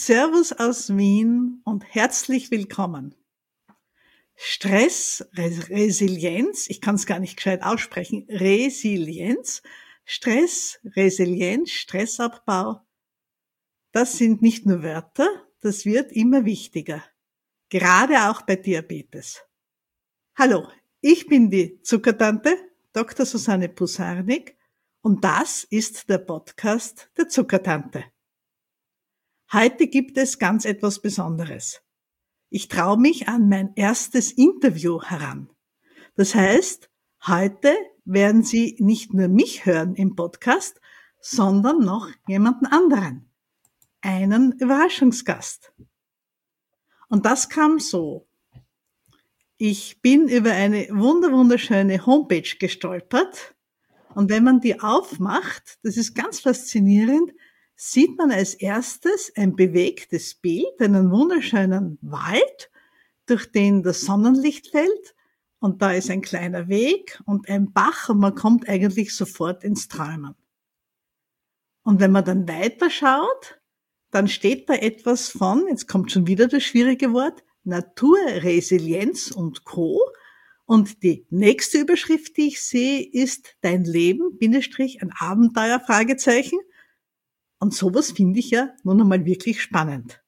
Servus aus Wien und herzlich willkommen. Stress, Resilienz, ich kann es gar nicht gescheit aussprechen, Resilienz, Stress, Resilienz, Stressabbau, das sind nicht nur Wörter, das wird immer wichtiger, gerade auch bei Diabetes. Hallo, ich bin die Zuckertante, Dr. Susanne Pusarnik, und das ist der Podcast der Zuckertante. Heute gibt es ganz etwas Besonderes. Ich traue mich an mein erstes Interview heran. Das heißt, heute werden Sie nicht nur mich hören im Podcast, sondern noch jemanden anderen. Einen Überraschungsgast. Und das kam so. Ich bin über eine wunderschöne Homepage gestolpert. Und wenn man die aufmacht, das ist ganz faszinierend, sieht man als erstes ein bewegtes Bild, einen wunderschönen Wald, durch den das Sonnenlicht fällt, und da ist ein kleiner Weg und ein Bach und man kommt eigentlich sofort ins Träumen. Und wenn man dann weiterschaut, dann steht da etwas von, jetzt kommt schon wieder das schwierige Wort, Naturresilienz und Co. Und die nächste Überschrift, die ich sehe, ist Dein Leben, Bindestrich, ein Abenteuer, Fragezeichen. Und sowas finde ich ja nun einmal wirklich spannend.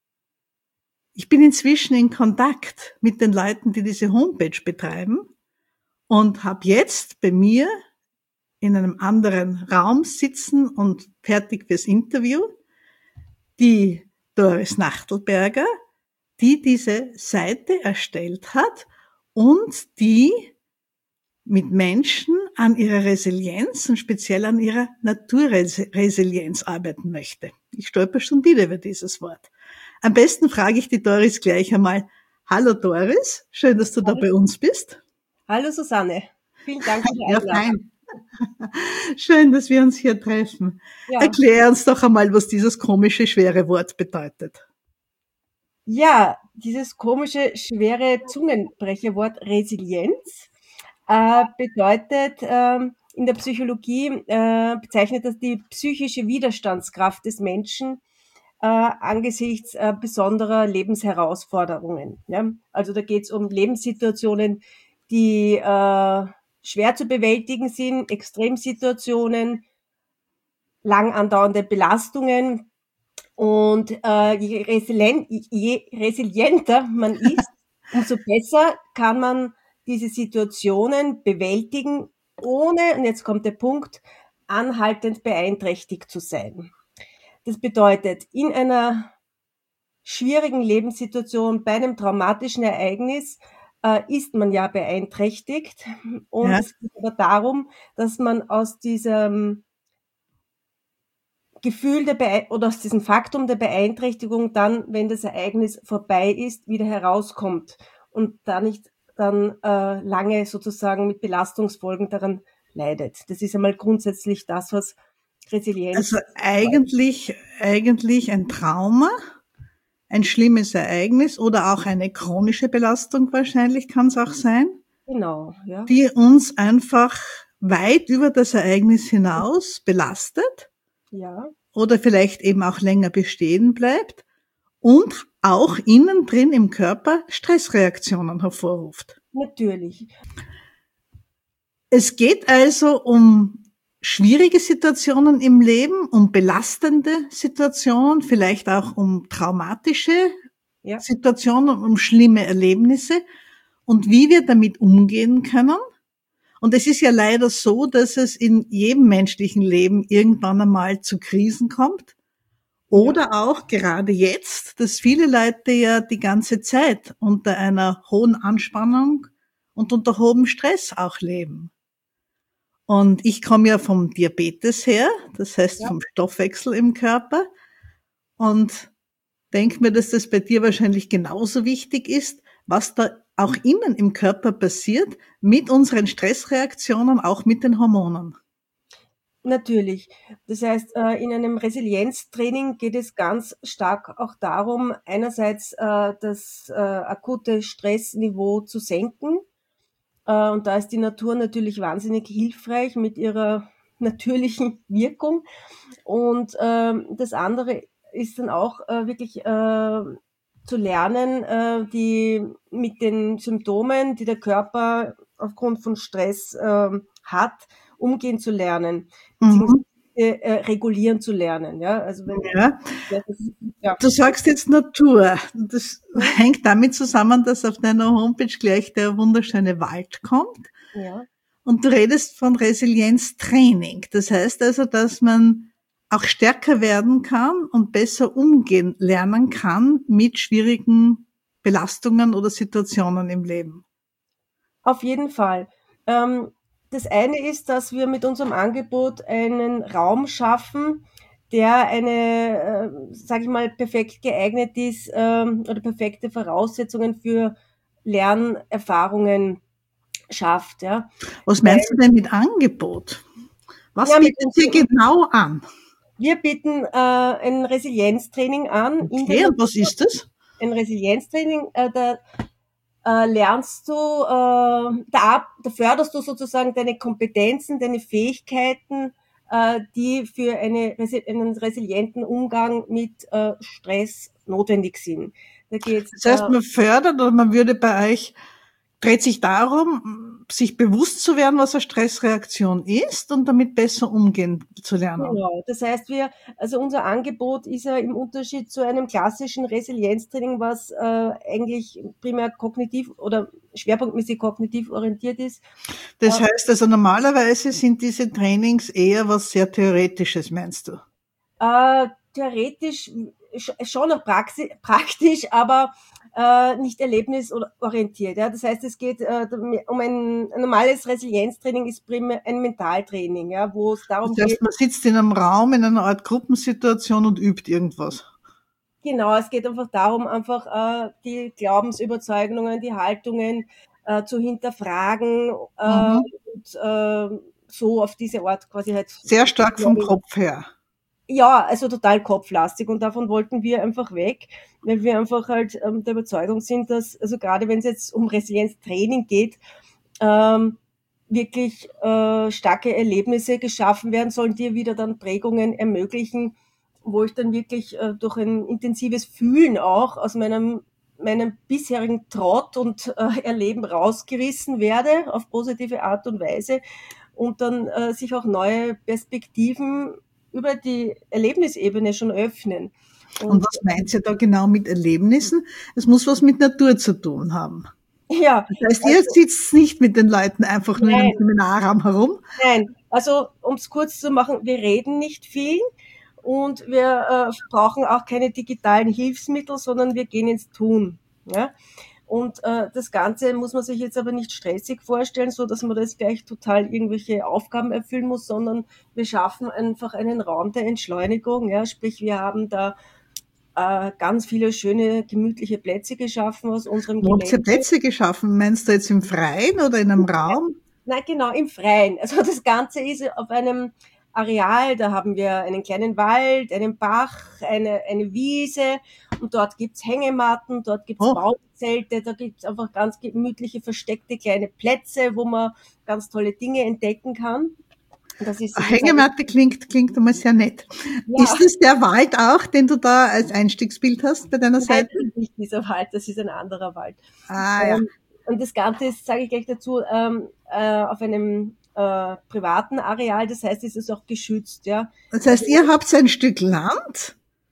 Ich bin inzwischen in Kontakt mit den Leuten, die diese Homepage betreiben, und habe jetzt bei mir in einem anderen Raum sitzen und fertig fürs Interview die Doris Nachtelberger, die diese Seite erstellt hat und die mit Menschen an ihrer Resilienz und speziell an ihrer Naturresilienz arbeiten möchte. Ich stolper schon wieder über dieses Wort. Am besten frage ich die Doris gleich einmal. Hallo Doris, schön, dass du da bei uns bist. Hallo Susanne, vielen Dank für die Einladung. Ja, fein. Schön, dass wir uns hier treffen. Ja. Erklär uns doch einmal, was dieses komische, schwere Wort bedeutet. Ja, dieses komische, schwere Zungenbrecherwort Resilienz bedeutet, in der Psychologie bezeichnet das die psychische Widerstandskraft des Menschen angesichts besonderer Lebensherausforderungen. Ja? Also da geht es um Lebenssituationen, die schwer zu bewältigen sind, Extremsituationen, lang andauernde Belastungen. Und je resilienter man ist, umso besser kann man diese Situationen bewältigen, ohne, und jetzt kommt der Punkt, anhaltend beeinträchtigt zu sein. Das bedeutet, in einer schwierigen Lebenssituation, bei einem traumatischen Ereignis, ist man ja beeinträchtigt. Und es geht aber darum, dass man aus diesem Gefühl oder aus diesem Faktum der Beeinträchtigung dann, wenn das Ereignis vorbei ist, wieder herauskommt und da nicht dann lange sozusagen mit Belastungsfolgen daran leidet. Das ist einmal grundsätzlich das, was Resilienz. Also eigentlich ein Trauma, ein schlimmes Ereignis oder auch eine chronische Belastung wahrscheinlich kann es auch sein. Genau, ja. Die uns einfach weit über das Ereignis hinaus belastet. Ja. Oder vielleicht eben auch länger bestehen bleibt und auch innen drin im Körper Stressreaktionen hervorruft. Natürlich. Es geht also um schwierige Situationen im Leben, um belastende Situationen, vielleicht auch um traumatische Situationen, um schlimme Erlebnisse und wie wir damit umgehen können. Und es ist ja leider so, dass es in jedem menschlichen Leben irgendwann einmal zu Krisen kommt. Oder auch gerade jetzt, dass viele Leute ja die ganze Zeit unter einer hohen Anspannung und unter hohem Stress auch leben. Und ich komme ja vom Diabetes her, das heißt vom Stoffwechsel im Körper, und denke mir, dass das bei dir wahrscheinlich genauso wichtig ist, was da auch innen im Körper passiert, mit unseren Stressreaktionen, auch mit den Hormonen. Natürlich. Das heißt, in einem Resilienztraining geht es ganz stark auch darum, einerseits das akute Stressniveau zu senken. Und da ist die Natur natürlich wahnsinnig hilfreich mit ihrer natürlichen Wirkung. Und das andere ist dann auch wirklich zu lernen, die mit den Symptomen, die der Körper aufgrund von Stress hat, umgehen zu lernen, beziehungsweise Mhm. regulieren zu lernen. Ja, also wenn Ja. ja, das ist, ja. Du sagst jetzt Natur. Das hängt damit zusammen, dass auf deiner Homepage gleich der wunderschöne Wald kommt. Ja. Und du redest von Resilienztraining. Das heißt also, dass man auch stärker werden kann und besser umgehen lernen kann mit schwierigen Belastungen oder Situationen im Leben. Auf jeden Fall. Ähm, Das eine ist, dass wir mit unserem Angebot einen Raum schaffen, der sage ich mal, perfekt geeignet ist oder perfekte Voraussetzungen für Lernerfahrungen schafft. Ja, Was weil meinst du denn mit Angebot? Was ja, bietet ihr genau an? wir bieten ein Resilienztraining an in der Okay, und was Natur. ist das? Ein Resilienztraining, da lernst du, da förderst du sozusagen deine Kompetenzen, deine Fähigkeiten, die für einen resilienten Umgang mit Stress notwendig sind. Da geht's, Das heißt, man fördert oder man würde bei euch, dreht sich darum, sich bewusst zu werden, was eine Stressreaktion ist und damit besser umgehen zu lernen. genau. Das heißt, also unser Angebot ist ja im Unterschied zu einem klassischen Resilienztraining, was eigentlich primär kognitiv oder schwerpunktmäßig kognitiv orientiert ist. Das heißt also, normalerweise sind diese Trainings eher was sehr Theoretisches, meinst du? Theoretisch schon auch praktisch, aber nicht erlebnisorientiert. Ja? Das heißt, es geht um ein normales Resilienztraining ist primär ein Mentaltraining, ja, wo es Das darum geht, heißt, man sitzt in einem Raum, in einer Art Gruppensituation und übt irgendwas. genau, es geht einfach darum, einfach die Glaubensüberzeugungen, die Haltungen zu hinterfragen Mhm. und so auf diese Art quasi halt. Sehr stark vom Kopf her. Ja, also total kopflastig und davon wollten wir einfach weg, weil wir einfach halt der Überzeugung sind, dass, also gerade wenn es jetzt um Resilienztraining geht, ähm, wirklich starke Erlebnisse geschaffen werden sollen, die wieder dann Prägungen ermöglichen, wo ich dann wirklich durch ein intensives Fühlen auch aus meinem bisherigen Trott und Erleben rausgerissen werde auf positive Art und Weise und dann sich auch neue Perspektiven über die Erlebnisebene schon öffnen. Und Und was meint ihr da genau mit Erlebnissen? Es muss was mit Natur zu tun haben. ja, Das heißt, ihr also sitzt nicht mit den Leuten einfach nur in einem nein, Seminarraum herum. nein. Also um es kurz zu machen, wir reden nicht viel und wir brauchen auch keine digitalen Hilfsmittel, sondern wir gehen ins Tun. Ja? Und das Ganze muss man sich jetzt aber nicht stressig vorstellen, so dass man das gleich total irgendwelche Aufgaben erfüllen muss, sondern wir schaffen einfach einen Raum der Entschleunigung. Ja? Sprich, wir haben da ganz viele schöne, gemütliche Plätze geschaffen aus unserem Wo habt ihr Gelände. Plätze geschaffen? Meinst du jetzt im Freien oder in einem Raum? Nein, genau, im Freien. Also das Ganze ist auf einem Areal, da haben wir einen kleinen Wald, einen Bach, eine Wiese und dort gibt's Hängematten, dort gibt's Oh, Baumzelte, da gibt's einfach ganz gemütliche, versteckte kleine Plätze, wo man ganz tolle Dinge entdecken kann. Das ist eine sozusagen, Hängematte klingt einmal sehr nett. ja, Ist es der Wald auch, den du da als Einstiegsbild hast bei deiner nein, Seite? das ist nicht dieser Wald, das ist ein anderer Wald. Ah ja. Und das Ganze ist, sage ich gleich dazu, auf einem privaten Areal, das heißt, es ist auch geschützt, ja. Das Also heißt, ihr habt ein Stück Land,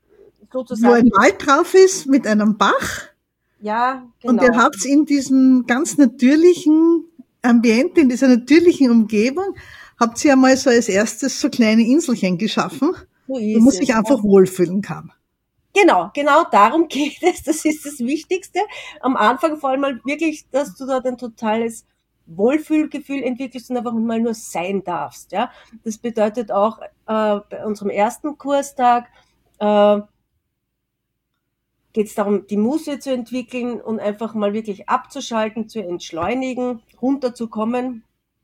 wo sozusagen, ein Wald drauf ist mit einem Bach ja, und ihr genau. habt in diesem ganz natürlichen Ambiente, in dieser natürlichen Umgebung, habt ihr einmal so als erstes so kleine Inselchen geschaffen, So wo man ist sich es. einfach wohlfühlen kann. Genau darum geht es. Das ist das Wichtigste. Am Anfang vor allem mal wirklich, dass du dort ein totales Wohlfühlgefühl entwickelst und einfach mal nur sein darfst. Ja, das bedeutet auch bei unserem ersten Kurstag äh, geht es darum, die Muße zu entwickeln und einfach mal wirklich abzuschalten, zu entschleunigen, runterzukommen.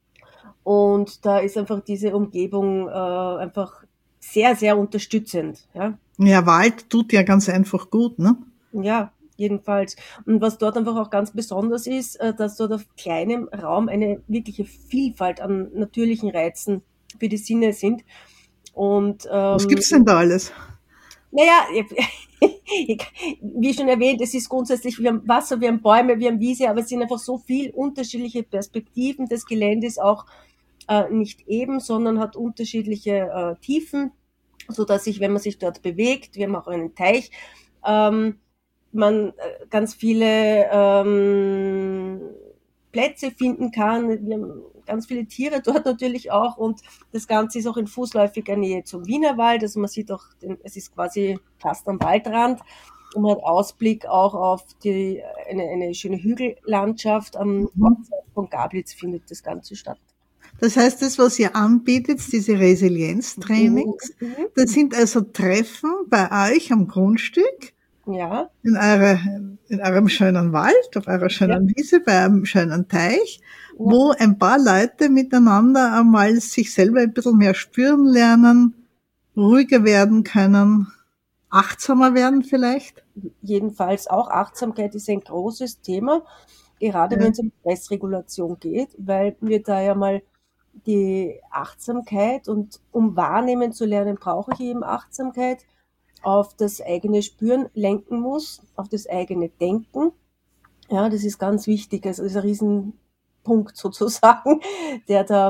Und da ist einfach diese Umgebung einfach sehr, sehr unterstützend. Ja, Ja, Wald tut ja ganz einfach gut, ne? ja, jedenfalls. Und was dort einfach auch ganz besonders ist, dass dort auf kleinem Raum eine wirkliche Vielfalt an natürlichen Reizen für die Sinne sind. Und Was gibt's denn da alles? Naja, wie schon erwähnt, es ist grundsätzlich, wir haben Wasser, wir haben Bäume, wir haben Wiese, aber es sind einfach so viel unterschiedliche Perspektiven. Das Gelände ist auch nicht eben, sondern hat unterschiedliche Tiefen, so dass sich, wenn man sich dort bewegt, wir haben auch einen Teich, man ganz viele Plätze finden kann. Wir haben ganz viele Tiere dort natürlich auch und das Ganze ist auch in fußläufiger Nähe zum Wienerwald. Also man sieht auch, es ist quasi fast am Waldrand und man hat Ausblick auch auf eine schöne Hügellandschaft. Am Mhm. Ortsteil von Gablitz findet das Ganze statt. Das heißt, das, was ihr anbietet, diese Mhm. Resilienztrainings, Mhm. das sind also Treffen bei euch am Grundstück, Ja, in, eure, in eurem schönen Wald, auf eurer ja, schönen Wiese, bei einem schönen Teich, ja. wo ein paar Leute miteinander einmal sich selber ein bisschen mehr spüren lernen, ruhiger werden können, achtsamer werden vielleicht. Jedenfalls auch Achtsamkeit ist ein großes Thema, gerade Ja. wenn es um Stressregulation geht, weil wir da ja mal die Achtsamkeit und um wahrnehmen zu lernen, brauche ich eben Achtsamkeit auf das eigene Spüren lenken muss, auf das eigene Denken. Ja, das ist ganz wichtig. Also das ist ein Riesenpunkt sozusagen, der da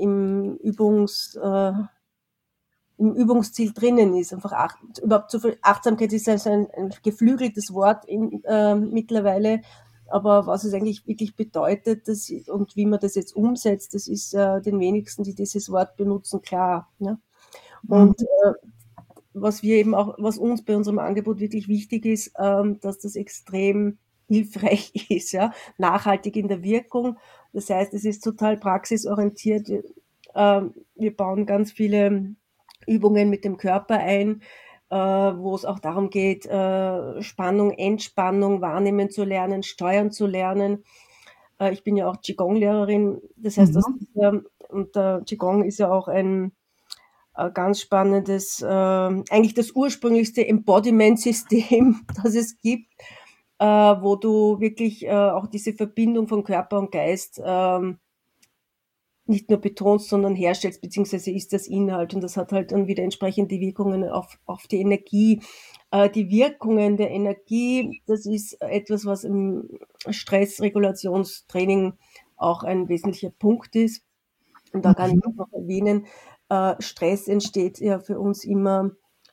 im Übungsziel drinnen ist. Einfach überhaupt so viel Achtsamkeit ist also ein geflügeltes Wort mittlerweile. Aber was es eigentlich wirklich bedeutet und wie man das jetzt umsetzt, das ist den wenigsten, die dieses Wort benutzen, klar. Ne? Und Mhm. was wir eben auch, was uns bei unserem Angebot wirklich wichtig ist, dass das extrem hilfreich ist, ja, nachhaltig in der Wirkung. Das heißt, es ist total praxisorientiert. Wir bauen ganz viele Übungen mit dem Körper ein, wo es auch darum geht, Spannung, Entspannung wahrnehmen zu lernen, steuern zu lernen. Ich bin ja auch Qigong-Lehrerin, das heißt, Mhm. und Qigong ist ja auch ein ganz spannendes, eigentlich das ursprünglichste Embodiment-System, das es gibt, wo du wirklich auch diese Verbindung von Körper und Geist nicht nur betonst, sondern herstellst, beziehungsweise ist das Inhalt. Und das hat halt dann wieder entsprechende Wirkungen auf die Energie. Die Wirkungen der Energie, das ist etwas, was im Stressregulationstraining auch ein wesentlicher Punkt ist. Und da kann ich auch Mhm. noch erwähnen, Stress entsteht ja für uns immer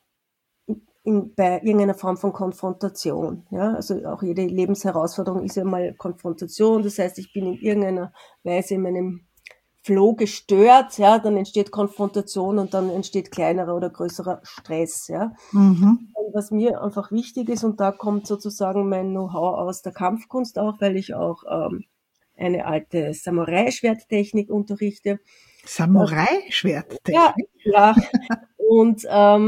bei irgendeiner Form von Konfrontation. Ja? Also auch jede Lebensherausforderung ist ja mal Konfrontation. Das heißt, ich bin in irgendeiner Weise in meinem Flow gestört, ja, dann entsteht Konfrontation und dann entsteht kleinerer oder größerer Stress. Ja? Mhm. Und was mir einfach wichtig ist, und da kommt sozusagen mein Know-how aus der Kampfkunst auch, weil ich auch eine alte Samurai-Schwerttechnik unterrichte. Das, ja, Samurai-Schwerttechnik. ja, und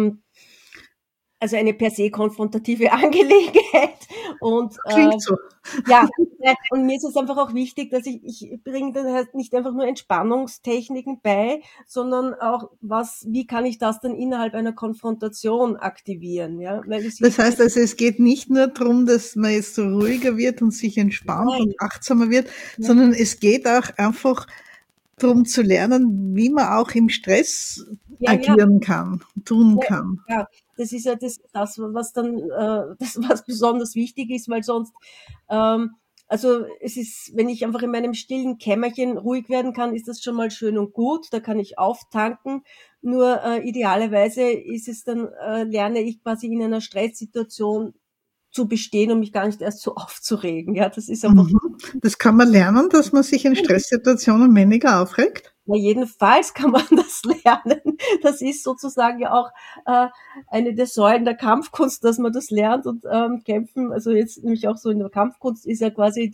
also eine per se konfrontative Angelegenheit. Und Klingt so. ja, und mir ist es einfach auch wichtig, dass ich bringe dann halt nicht einfach nur Entspannungstechniken bei, sondern auch wie kann ich das dann innerhalb einer Konfrontation aktivieren, ja, weil es Das hilft mir heißt also, es geht nicht nur darum, dass man jetzt so ruhiger wird und sich entspannt und nein, achtsamer wird, ja, sondern es geht auch einfach darum zu lernen, wie man auch im Stress ja, ja, agieren kann, tun ja, kann. ja, das ist ja das was dann, das, was besonders wichtig ist, weil sonst, ähm, also es ist, wenn ich einfach in meinem stillen Kämmerchen ruhig werden kann, ist das schon mal schön und gut, da kann ich auftanken. Nur idealerweise ist es dann, lerne ich quasi in einer Stresssituation zu bestehen und mich gar nicht erst so aufzuregen. Ja, das ist einfach Mhm. Das kann man lernen, dass man sich in Stresssituationen weniger aufregt. na, jedenfalls kann man das lernen. Das ist sozusagen ja auch äh, eine der Säulen der Kampfkunst, dass man das lernt und kämpfen. Also jetzt nämlich auch so in der Kampfkunst ist ja quasi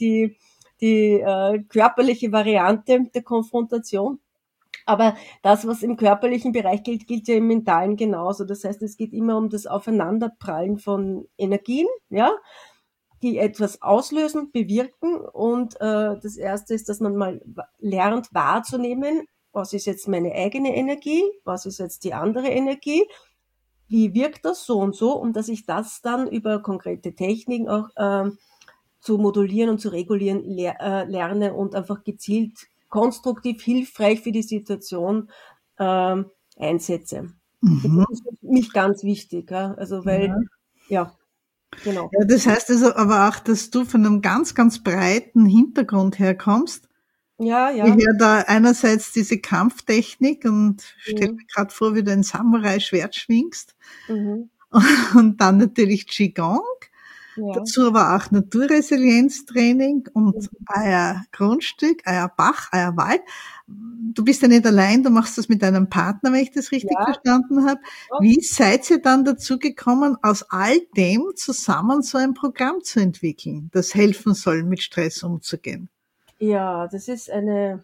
die körperliche Variante der Konfrontation. Aber das, was im körperlichen Bereich gilt, gilt ja im mentalen genauso. Das heißt, es geht immer um das Aufeinanderprallen von Energien, ja, die etwas auslösen, bewirken. Und das Erste ist, dass man mal lernt wahrzunehmen, was ist jetzt meine eigene Energie, was ist jetzt die andere Energie, wie wirkt das so und dass ich das dann über konkrete Techniken auch zu modulieren und zu regulieren lerne und einfach gezielt konstruktiv hilfreich für die Situation einsetze. Mhm. Das ist für mich ganz wichtig, ja. Also, weil, ja, genau. Ja, das heißt also aber auch, dass du von einem ganz, ganz breiten Hintergrund herkommst. Ja, Ich ja. höre da einerseits diese Kampftechnik und stelle Mhm. mir gerade vor, wie du ein Samurai-Schwert schwingst. Mhm. Und dann natürlich Qigong. Ja. Dazu aber auch Naturresilienztraining und Mhm. euer Grundstück, euer Bach, euer Wald. Du bist ja nicht allein, du machst das mit deinem Partner, wenn ich das richtig Ja. verstanden habe. Wie seid ihr dann dazu gekommen, aus all dem zusammen so ein Programm zu entwickeln, das helfen soll, mit Stress umzugehen? Ja, das ist eine,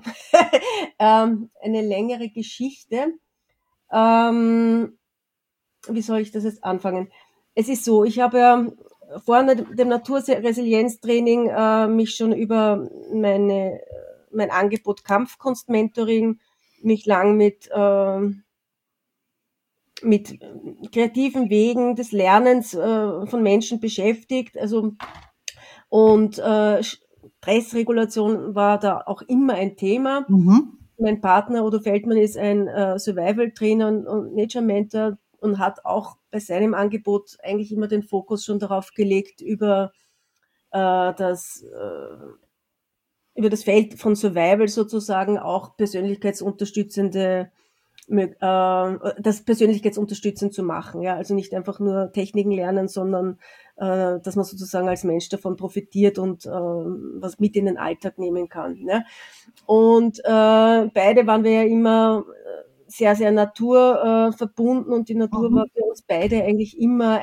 eine längere Geschichte. Ähm, Wie soll ich das jetzt anfangen? Es ist so, ich habe ja vor dem Naturresilienztraining mich schon über mein Angebot Kampfkunst-Mentoring mich lang mit kreativen Wegen des Lernens von Menschen beschäftigt. Also und Stressregulation war da auch immer ein Thema. Mhm. Mein Partner Udo Feldmann ist ein Survival-Trainer und Nature-Mentor und hat auch bei seinem Angebot eigentlich immer den Fokus schon darauf gelegt, äh, das, äh, über das Feld von Survival sozusagen auch das persönlichkeitsunterstützend zu machen. Ja, also nicht einfach nur Techniken lernen, sondern dass man sozusagen als Mensch davon profitiert und was mit in den Alltag nehmen kann. Ne? Und beide waren wir ja immer sehr, sehr naturverbunden verbunden und die Natur war Mhm. für uns beide eigentlich immer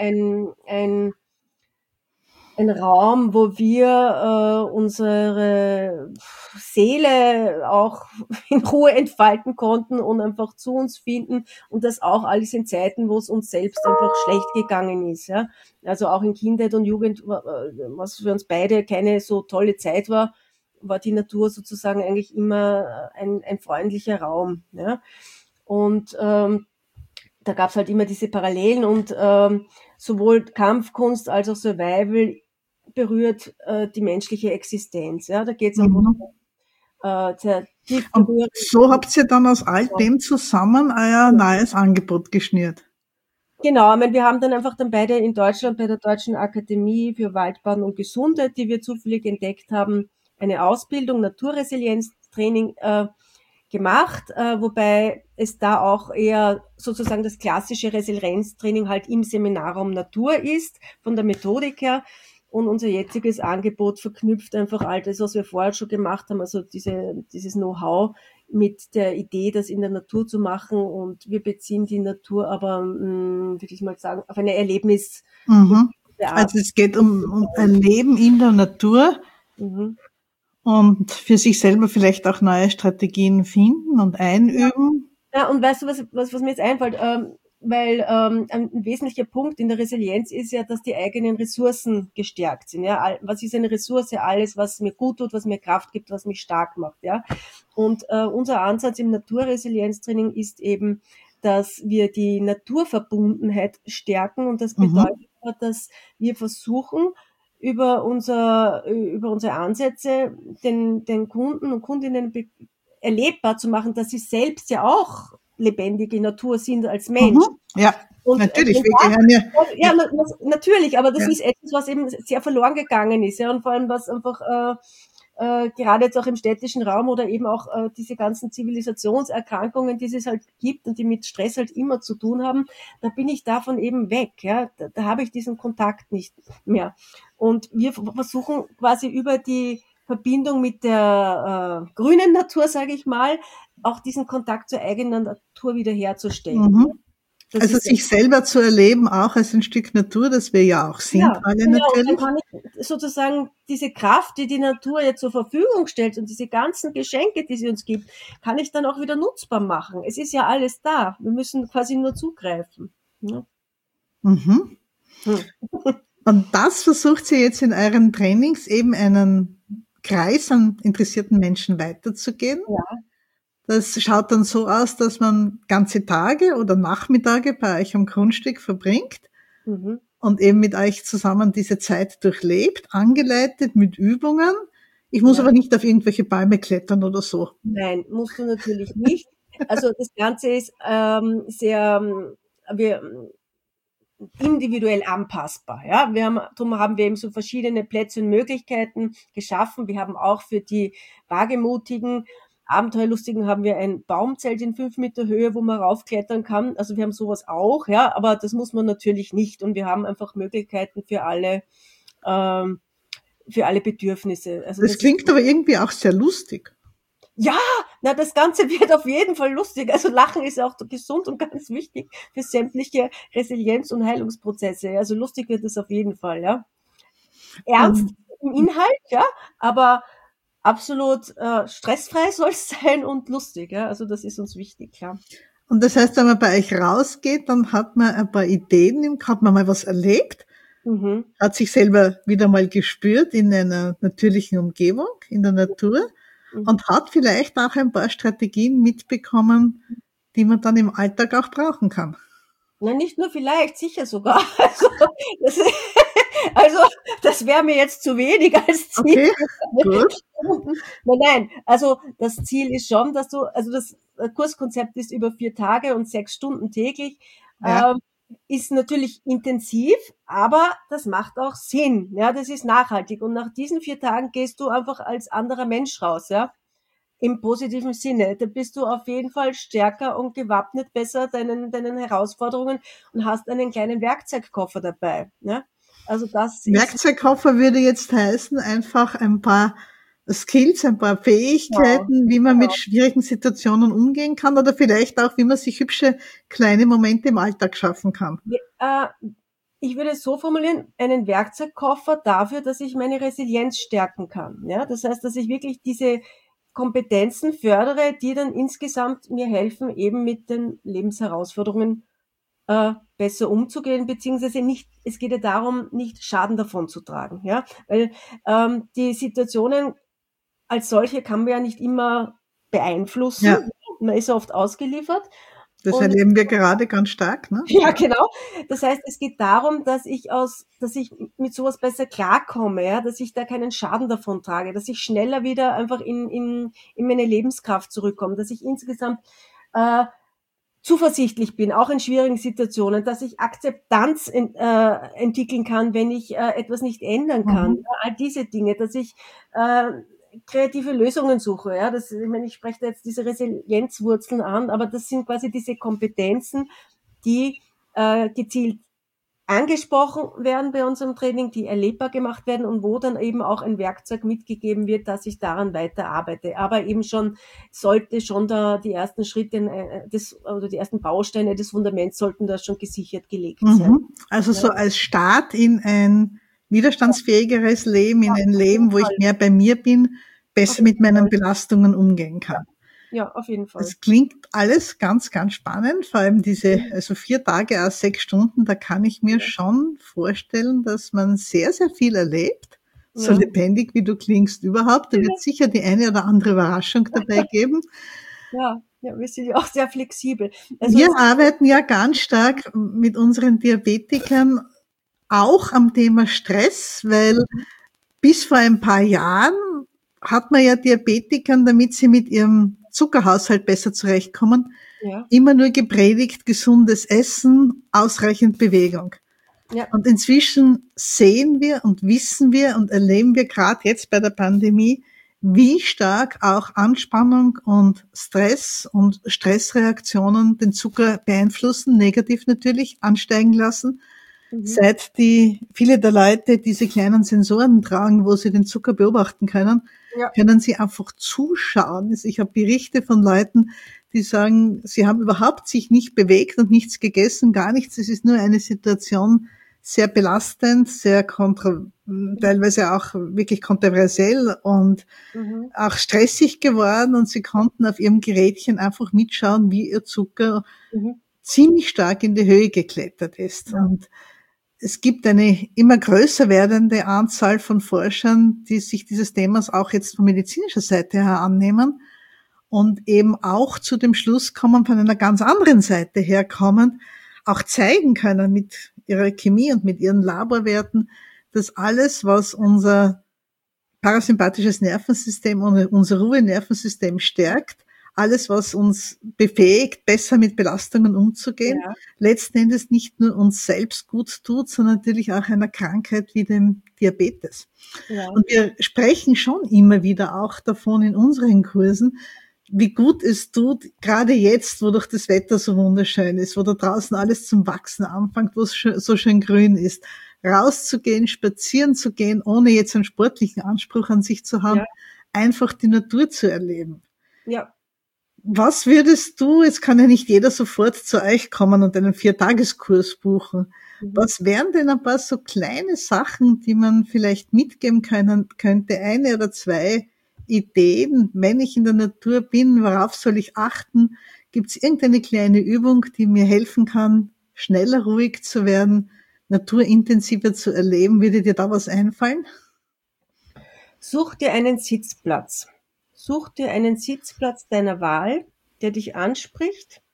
ein Raum, wo wir unsere Seele auch in Ruhe entfalten konnten und einfach zu uns finden und das auch alles in Zeiten, wo es uns selbst einfach schlecht gegangen ist. Ja? Also auch in Kindheit und Jugend, was für uns beide keine so tolle Zeit war, war die Natur sozusagen eigentlich immer ein freundlicher Raum. Ja? Und da gab es halt immer diese Parallelen und sowohl Kampfkunst als auch Survival berührt die menschliche Existenz. Ja, da geht es einfach Mhm. sehr tief Und berührend. so habt ihr dann aus all dem zusammen euer neues Angebot geschnürt. Genau, ich meine, wir haben dann einfach dann beide in Deutschland bei der Deutschen Akademie für Waldbaden und Gesundheit, die wir zufällig entdeckt haben, eine Ausbildung, Naturresilienztraining gemacht, wobei es da auch eher sozusagen das klassische Resilienztraining halt im Seminarraum Natur ist, von der Methodik her. Und unser jetziges Angebot verknüpft einfach all das, was wir vorher schon gemacht haben, also dieses Know-how mit der Idee, das in der Natur zu machen. Und wir beziehen die Natur aber, würde ich mal sagen, auf eine Mhm. Art. Also es geht um ein Leben in der Natur Mhm. und für sich selber vielleicht auch neue Strategien finden und einüben. Ja, und weißt du, was mir jetzt einfällt? Weil ein wesentlicher Punkt in der Resilienz ist ja, dass die eigenen Ressourcen gestärkt sind. Ja, was ist eine Ressource? Alles, was mir gut tut, was mir Kraft gibt, was mich stark macht. Ja, und unser Ansatz im Naturresilienztraining ist eben, dass wir die Naturverbundenheit stärken und das bedeutet, Mhm. dass wir versuchen, über unsere Ansätze den Kunden und Kundinnen erlebbar zu machen, dass sie selbst ja auch lebendige Natur sind als Mensch. Mhm. Ja, Und natürlich. wenn Wir gehören ja, ja, natürlich, aber das ja. ist etwas, was eben sehr verloren gegangen ist, ja, und vor allem was einfach gerade jetzt auch im städtischen Raum oder eben auch diese ganzen Zivilisationserkrankungen, die es halt gibt und die mit Stress halt immer zu tun haben, da bin ich davon eben weg, ja, da habe ich diesen Kontakt nicht mehr. Und wir versuchen quasi über die Verbindung mit der grünen Natur, sage ich mal, auch diesen Kontakt zur eigenen Natur wiederherzustellen. Mhm. Das Also ist sich selber zu erleben, auch als ein Stück Natur, das wir ja auch sind, ja, alle ja, und dann natürlich. kann ich sozusagen diese Kraft, die die Natur jetzt zur Verfügung stellt und diese ganzen Geschenke, die sie uns gibt, kann ich dann auch wieder nutzbar machen. Es ist ja alles da. Wir müssen quasi nur zugreifen. Ja. Mhm. Hm. Und das versucht ihr jetzt in euren Trainings eben einen Kreis an interessierten Menschen weiterzugehen. Ja. Das schaut dann so aus, dass man ganze Tage oder Nachmittage bei euch am Grundstück verbringt Mhm. und eben mit euch zusammen diese Zeit durchlebt, angeleitet mit Übungen. Ich muss Ja. aber nicht auf irgendwelche Bäume klettern oder so. Nein, musst du natürlich nicht. Also das Ganze ist sehr individuell anpassbar. Ja, darum haben wir eben so verschiedene Plätze und Möglichkeiten geschaffen. Wir haben auch für die Wagemutigen, Abenteuerlustigen haben wir ein Baumzelt in 5 Meter Höhe, wo man raufklettern kann. Also wir haben sowas auch, ja, aber das muss man natürlich nicht. Und wir haben einfach Möglichkeiten für alle Bedürfnisse. Also Das das ist, klingt aber irgendwie auch sehr lustig. ja, na, das Ganze wird auf jeden Fall lustig. Also Lachen ist auch gesund und ganz wichtig für sämtliche Resilienz- und Heilungsprozesse. Also lustig wird es auf jeden Fall, ja. Ernst Und, im Inhalt, ja, aber absolut stressfrei soll es sein und lustig, ja. Also das ist uns wichtig, klar. und das heißt, wenn man bei euch rausgeht, dann hat man ein paar Ideen, hat man mal was erlebt, Mhm. hat sich selber wieder mal gespürt in einer natürlichen Umgebung, in der Natur Mhm. und hat vielleicht auch ein paar Strategien mitbekommen, die man dann im Alltag auch brauchen kann. Na, nicht nur vielleicht, sicher sogar. Das, also, das wäre mir jetzt zu wenig als Ziel. Okay, gut. Nein, also das Ziel ist schon, dass also das Kurskonzept ist über 4 Tage und 6 Stunden täglich, Ja. ist natürlich intensiv, aber das macht auch Sinn. Ja, das ist nachhaltig. Und nach diesen 4 Tagen gehst du einfach als anderer Mensch raus, ja. Im positiven Sinne. Da bist du auf jeden Fall stärker und gewappnet besser deinen Herausforderungen und hast einen kleinen Werkzeugkoffer dabei. Ne? Also das ist Werkzeugkoffer würde jetzt heißen, einfach ein paar Skills, ein paar genau, Fähigkeiten, wie man mit genau. schwierigen Situationen umgehen kann oder vielleicht auch, wie man sich hübsche kleine Momente im Alltag schaffen kann. Ich würde es so formulieren, einen Werkzeugkoffer dafür, dass ich meine Resilienz stärken kann. Ja, das heißt, dass ich wirklich diese Kompetenzen fördere, die dann insgesamt mir helfen, eben mit den Lebensherausforderungen besser umzugehen, beziehungsweise nicht, es geht ja darum, nicht Schaden davon zu tragen, ja, weil die Situationen als solche kann man ja nicht immer Ja, beeinflussen, man ist oft ausgeliefert das und erleben wir gerade ganz stark, ne? ja, genau. Das heißt, es geht darum, dass ich mit sowas besser klarkomme, ja, dass ich da keinen Schaden davon trage, dass ich schneller wieder einfach in meine Lebenskraft zurückkomme, dass ich insgesamt äh, zuversichtlich bin, auch in schwierigen Situationen, dass ich Akzeptanz entwickeln kann, wenn ich etwas nicht ändern kann. Mhm. Ja, all diese Dinge, dass ich kreative Lösungen suche. Ja, ich meine, ich spreche da jetzt diese Resilienzwurzeln an, aber das sind quasi diese Kompetenzen, die gezielt angesprochen werden bei unserem Training, die erlebbar gemacht werden und wo dann eben auch ein Werkzeug mitgegeben wird, dass ich daran weiter arbeite. Aber eben sollte schon da die ersten Schritte oder die ersten Bausteine des Fundaments sollten da schon gesichert gelegt sein. Mhm. Also Ja, so als Start in ein widerstandsfähigeres Leben, in ein auf jeden Leben, wo ich Fall. mehr bei mir bin, Auf besser jeden mit meinen Fall. Belastungen umgehen kann. Ja, auf jeden Fall. Es klingt alles ganz, ganz spannend, vor allem also 4 Tage aus 6 Stunden, da kann ich mir schon vorstellen, dass man sehr, sehr viel erlebt, so Ja. lebendig wie du klingst überhaupt. Da wird sicher die eine oder andere Überraschung dabei geben. Ja, ja, wir sind ja auch sehr flexibel. Also Wir es ist, arbeiten ja ganz stark mit unseren Diabetikern auch am Thema Stress, weil bis vor ein paar Jahren hat man ja Diabetikern, damit sie mit ihrem Zuckerhaushalt besser zurechtkommen, ja, immer nur gepredigt, gesundes Essen, ausreichend Bewegung. ja, Und inzwischen sehen wir und wissen wir und erleben wir gerade jetzt bei der Pandemie, wie stark auch Anspannung und Stress und Stressreaktionen den Zucker beeinflussen, negativ natürlich ansteigen lassen. mhm, Seit viele der Leute diese kleinen Sensoren tragen, wo sie den Zucker beobachten können, ja, können sie einfach zuschauen. Also ich habe Berichte von Leuten, die sagen, sie haben überhaupt sich nicht bewegt und nichts gegessen, gar nichts. Es ist nur eine Situation sehr belastend, teilweise auch wirklich kontroversiell und mhm, auch stressig geworden und sie konnten auf ihrem Gerätchen einfach mitschauen, wie ihr Zucker mhm, ziemlich stark in die Höhe geklettert ist. ja, Und es gibt eine immer größer werdende Anzahl von Forschern, die sich dieses Themas auch jetzt von medizinischer Seite her annehmen und eben auch zu dem Schluss kommen, von einer ganz anderen Seite her kommen, auch zeigen können mit ihrer Chemie und mit ihren Laborwerten, dass alles, was unser parasympathisches Nervensystem und unser Ruhenervensystem stärkt, alles, was uns befähigt, besser mit Belastungen umzugehen, Ja, letzten Endes nicht nur uns selbst gut tut, sondern natürlich auch einer Krankheit wie dem Diabetes. ja, Und wir sprechen schon immer wieder auch davon in unseren Kursen, wie gut es tut, gerade jetzt, wo doch das Wetter so wunderschön ist, wo da draußen alles zum Wachsen anfängt, wo es so schön grün ist, rauszugehen, spazieren zu gehen, ohne jetzt einen sportlichen Anspruch an sich zu haben, ja, einfach die Natur zu erleben. ja. Was würdest du, jetzt kann ja nicht jeder sofort zu euch kommen und einen 4-Tageskurs buchen. Mhm. Was wären denn ein paar so kleine Sachen, die man vielleicht mitgeben könnte, 1 oder 2 Ideen, wenn ich in der Natur bin, worauf soll ich achten? Gibt es irgendeine kleine Übung, die mir helfen kann, schneller ruhig zu werden, naturintensiver zu erleben? Würde dir da was einfallen? Such dir einen Sitzplatz. Such dir einen Sitzplatz deiner Wahl, der dich anspricht,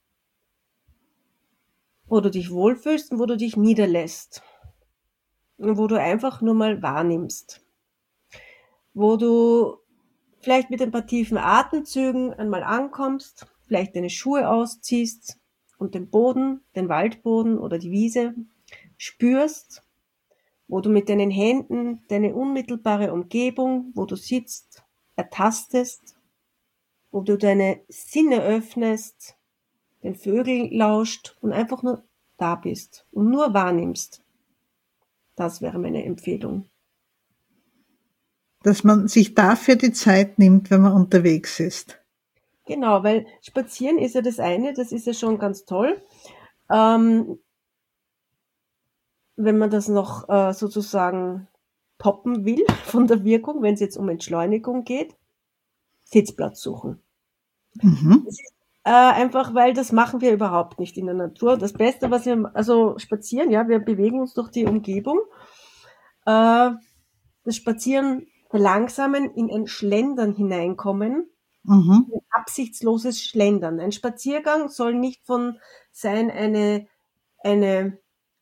wo du dich wohlfühlst und wo du dich niederlässt. Und wo du einfach nur mal wahrnimmst. Wo du vielleicht mit ein paar tiefen Atemzügen einmal ankommst, vielleicht deine Schuhe ausziehst und den Boden, den Waldboden oder die Wiese spürst, wo du mit deinen Händen deine unmittelbare Umgebung, wo du sitzt, ertastest, wo du deine Sinne öffnest, den Vögeln lauscht und einfach nur da bist und nur wahrnimmst. Das wäre meine Empfehlung. Dass man sich dafür die Zeit nimmt, wenn man unterwegs ist. Genau, weil spazieren ist ja das eine, das ist ja schon ganz toll. Wenn man das noch sozusagen toppen will von der Wirkung, wenn es jetzt um Entschleunigung geht, Sitzplatz suchen. Mhm. Einfach, weil das machen wir überhaupt nicht in der Natur. Das Beste, was wir, also spazieren, ja, wir bewegen uns durch die Umgebung. Das Spazieren verlangsamen, in ein Schlendern hineinkommen, Mhm. ein absichtsloses Schlendern. Ein Spaziergang soll nicht sein eine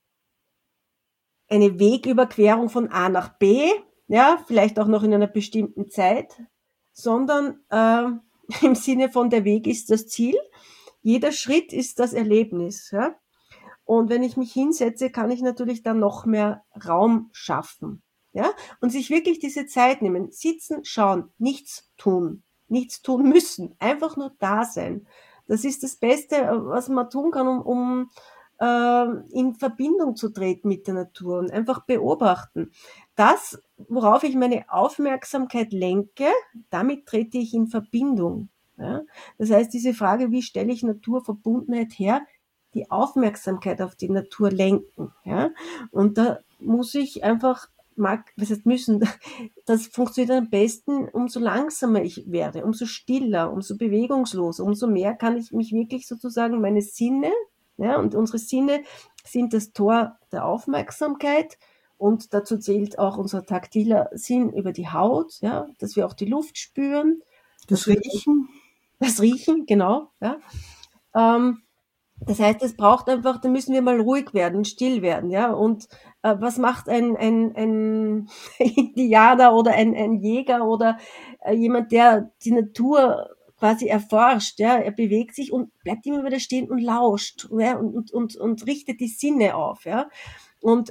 Wegüberquerung von A nach B, ja, vielleicht auch noch in einer bestimmten Zeit, sondern im Sinne von der Weg ist das Ziel. Jeder Schritt ist das Erlebnis. Ja? Und wenn ich mich hinsetze, kann ich natürlich dann noch mehr Raum schaffen. Ja? Und sich wirklich diese Zeit nehmen. Sitzen, schauen, nichts tun müssen. Einfach nur da sein. Das ist das Beste, was man tun kann, um in Verbindung zu treten mit der Natur und einfach beobachten. Das, worauf ich meine Aufmerksamkeit lenke, damit trete ich in Verbindung. Ja? Das heißt, diese Frage, wie stelle ich Naturverbundenheit her, die Aufmerksamkeit auf die Natur lenken. Ja? Und da muss ich einfach, was heißt müssen, das funktioniert am besten, umso langsamer ich werde, umso stiller, umso bewegungsloser, umso mehr kann ich mich wirklich sozusagen meine Sinne, ja, und unsere Sinne sind das Tor der Aufmerksamkeit und dazu zählt auch unser taktiler Sinn über die Haut, ja, dass wir auch die Luft spüren, Das dass wir Riechen. das riechen, genau, ja. Das heißt, es braucht einfach, da müssen wir mal ruhig werden, still werden, ja. Und was macht ein Indianer oder ein Jäger oder jemand, der die Natur quasi erforscht, ja? Er bewegt sich und bleibt immer wieder stehen und lauscht, ja? Und richtet die Sinne auf, ja. Und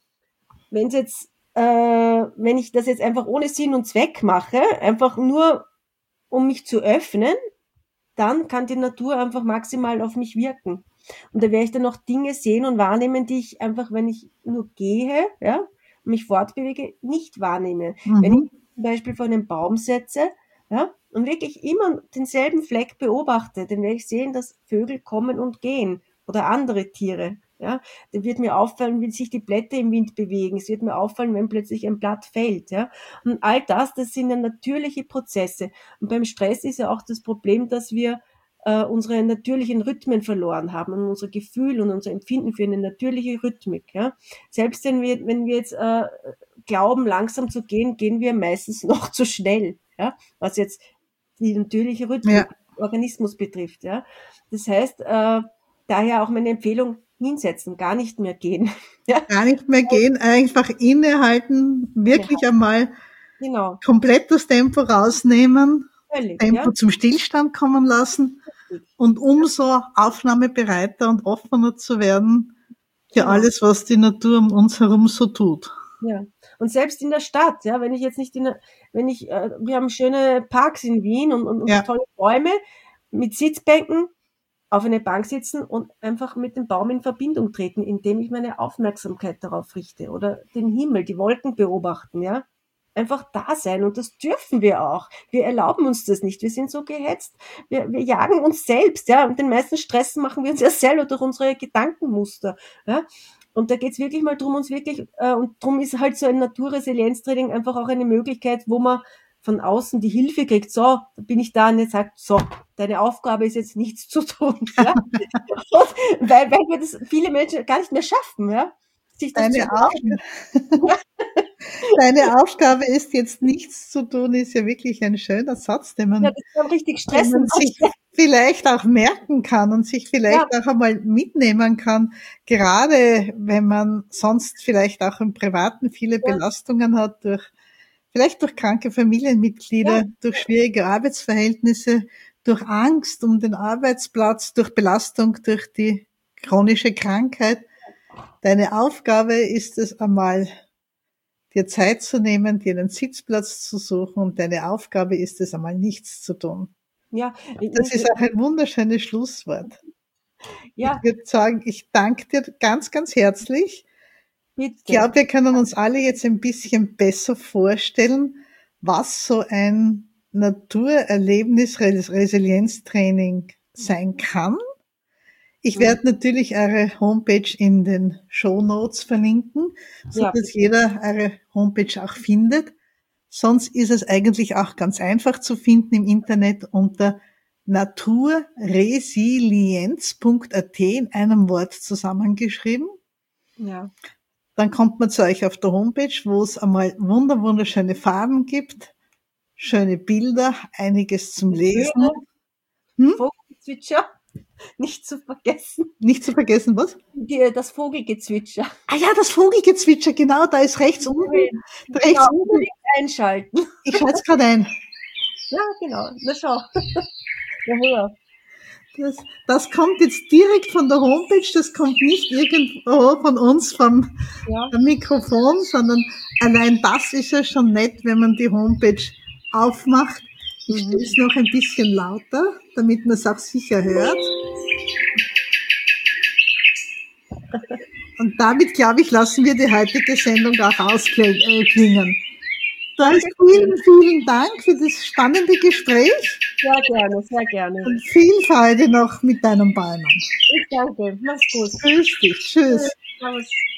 wenn ich das jetzt einfach ohne Sinn und Zweck mache, einfach nur um mich zu öffnen, dann kann die Natur einfach maximal auf mich wirken. Und da werde ich dann auch Dinge sehen und wahrnehmen, die ich einfach, wenn ich nur gehe, ja, und mich fortbewege, nicht wahrnehme. Wenn ich Mhm. zum Beispiel vor einem Baum setze, ja, und wirklich immer denselben Fleck beobachte, dann werde ich sehen, dass Vögel kommen und gehen oder andere Tiere. Ja, dann wird mir auffallen, wie sich die Blätter im Wind bewegen. Es wird mir auffallen, wenn plötzlich ein Blatt fällt. Ja, und all das, das sind ja natürliche Prozesse. Und beim Stress ist ja auch das Problem, dass wir unsere natürlichen Rhythmen verloren haben und unser Gefühl und unser Empfinden für eine natürliche Rhythmik. Ja? Selbst wenn wir jetzt glauben, langsam zu gehen, gehen wir meistens noch zu schnell, ja? Was jetzt die natürliche Ja, Rhythmik, Organismus betrifft. Ja? Das heißt, daher auch meine Empfehlung, hinsetzen, gar nicht mehr gehen. Ja? gar nicht mehr gehen, einfach innehalten, wirklich einmal Genau. komplett das Tempo rausnehmen Völlig, Tempo ja. zum Stillstand kommen lassen und umso aufnahmebereiter und offener zu werden für Genau. alles, was die Natur um uns herum so tut. Ja. Und selbst in der Stadt, ja, wenn ich jetzt nicht wir haben schöne Parks in Wien und Ja, tolle Bäume mit Sitzbänken, auf eine Bank sitzen und einfach mit dem Baum in Verbindung treten, indem ich meine Aufmerksamkeit darauf richte oder den Himmel, die Wolken beobachten, ja. Einfach da sein und das dürfen wir auch. Wir erlauben uns das nicht. Wir sind so gehetzt. Wir jagen uns selbst, ja. Und den meisten Stress machen wir uns ja selber durch unsere Gedankenmuster, ja. Und da geht's wirklich mal drum, und drum ist halt so ein Naturresilienztraining einfach auch eine Möglichkeit, wo man von außen die Hilfe kriegt. So, da bin ich da und jetzt sagt, so, deine Aufgabe ist jetzt nichts zu tun, ja. Und weil wir das viele Menschen gar nicht mehr schaffen, ja, sich das zu deine, Auf erlauben. deine Aufgabe ist jetzt nichts zu tun, ist ja wirklich ein schöner Satz, Ja, das kann richtig den stressen. man sich vielleicht auch merken kann und sich vielleicht Ja, auch einmal mitnehmen kann, gerade wenn man sonst vielleicht auch im Privaten viele ja, Belastungen hat, vielleicht durch kranke Familienmitglieder, ja, durch schwierige Arbeitsverhältnisse, durch Angst um den Arbeitsplatz, durch Belastung, durch die chronische Krankheit. Deine Aufgabe ist es einmal, dir Zeit zu nehmen, dir einen Sitzplatz zu suchen, und deine Aufgabe ist es einmal, nichts zu tun. ja, Das ist auch ein wunderschönes Schlusswort. Ich ja, würde sagen, ich danke dir ganz, ganz herzlich. Ich bitte. glaube, wir können uns alle jetzt ein bisschen besser vorstellen, was so ein Naturerlebnis Resilienztraining sein kann. Ich werde natürlich eure Homepage in den Shownotes verlinken, so Ja, dass jeder eure Homepage auch findet. Sonst ist es eigentlich auch ganz einfach zu finden im Internet unter naturresilienz.at in einem Wort zusammengeschrieben. ja. Dann kommt man zu euch auf der Homepage, wo es einmal wunderschöne Farben gibt, schöne Bilder, einiges zum Lesen. Vögel, Hm? Vogelgezwitscher, nicht zu vergessen. Nicht zu vergessen, was? Das Vogelgezwitscher. Ah ja, das Vogelgezwitscher, genau, da ist rechts unten. Genau, Rechts unten. unbedingt einschalten. Ich schalte es gerade ein. Ja, genau. Na schau. Ja, hör. Das kommt jetzt direkt von der Homepage, das kommt nicht irgendwo von uns vom Ja, Mikrofon, sondern allein das ist ja schon nett, wenn man die Homepage aufmacht. Ich stelle es noch ein bisschen lauter, damit man es auch sicher hört. Und damit, glaube ich, lassen wir die heutige Sendung auch ausklingen. Da ist vielen Dank für das spannende Gespräch sehr gerne, sehr gerne. und viel Freude noch mit deinen Bäumen. Ich danke. Mach's gut. Grüß dich. Tschüss. Servus.